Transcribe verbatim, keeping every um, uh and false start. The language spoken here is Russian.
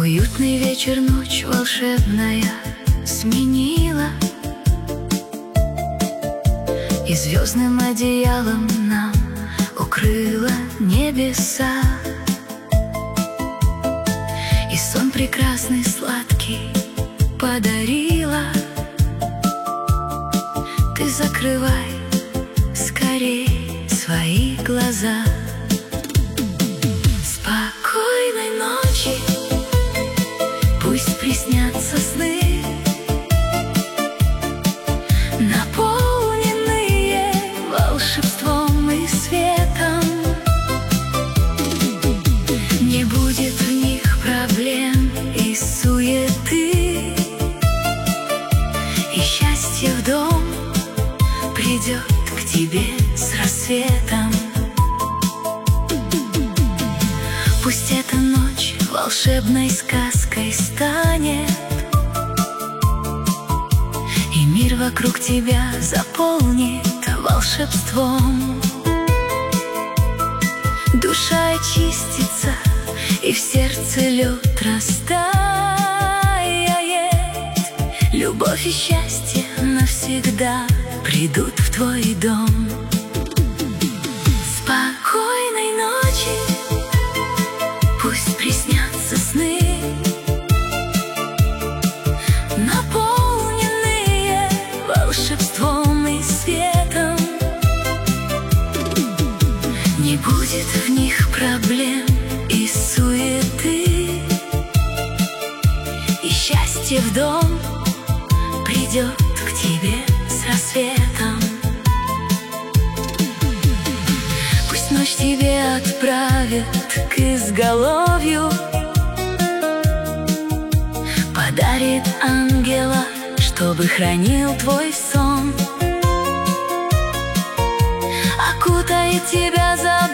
Уютный вечер, ночь волшебная сменила, и звездным одеялом нам укрыла небеса. И сон прекрасный, сладкий подарила. Ты закрывай скорей свои глаза. Спокойной ночи, пусть приснятся сны, наполненные волшебством и светом. Не будет в них проблем и суеты, и счастье в дом придет к тебе с рассветом. Пусть эта ночь волшебной сказкой станет, и мир вокруг тебя заполнит волшебством. Душа очистится, и в сердце лед растает. Любовь и счастье навсегда придут в твой дом. Спокойной ночи, пусть приснятся сны, наполненные волшебством и светом. Не будет в них проблем и суеты, и счастье в дом придет к тебе с рассветом. Пусть ночь тебе отправит к изголовью, подарит ангела, чтобы хранил твой сон, окутает тебя за